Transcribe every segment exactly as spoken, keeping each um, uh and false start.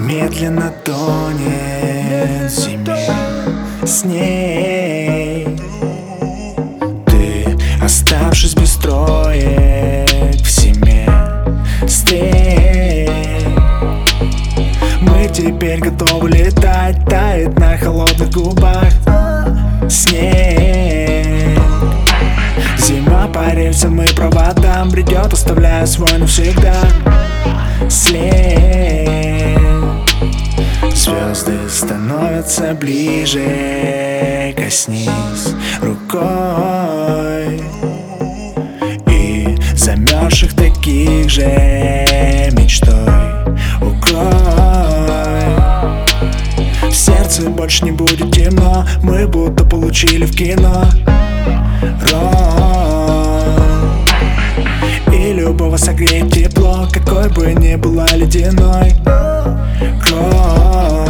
медленно тонет в зиме. С ней ты, оставшись без троек в семье. С ней мы теперь готовы летать, тает на холодных губах. С ней зима по рельсам и проводам бредет, оставляя свой навсегда след. Звезды становятся ближе, коснись рукой и замерзших таких же мечтой укрой. В сердце больше не будет темно, мы будто получили в кино роль, и любого согреет тепло, какой бы ни была ледяной кровь.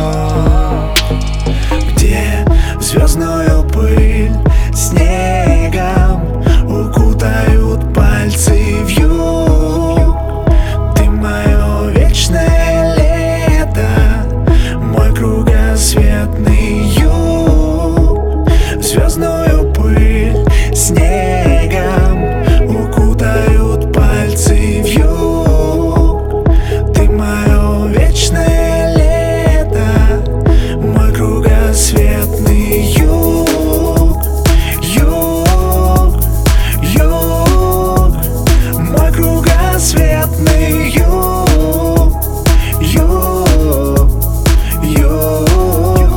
Где в звездную пыль снегом укутают пальцы вьюг. Ты мое вечное лето, мой кругосветный юг. В звездную пыль снегом укутают пальцы вьюг. Ты мое вечное лето, мой кругосветный юг. Юг, юг, мой кругосветный юг. Юг, юг.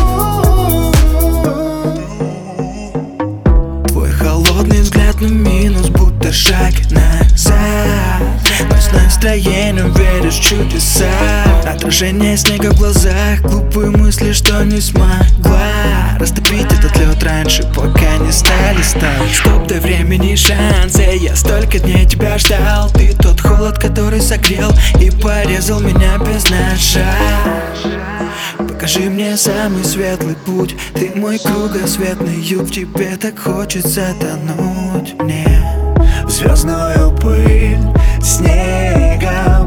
Твой холодный взгляд на минус, будто шаг назад. Но с настроением веришь в чудеса. Отражение снега в глазах, глупые мысли, что не смогла растопить этот лед раньше, пока не стали стать. Чтоб до времени шансы, я столько дней тебя ждал. Ты тот холод, который согрел и порезал меня без ножа. Покажи мне самый светлый путь, ты мой кругосветный юг. В тебе так хочется тонуть мне в звездную пыль снегом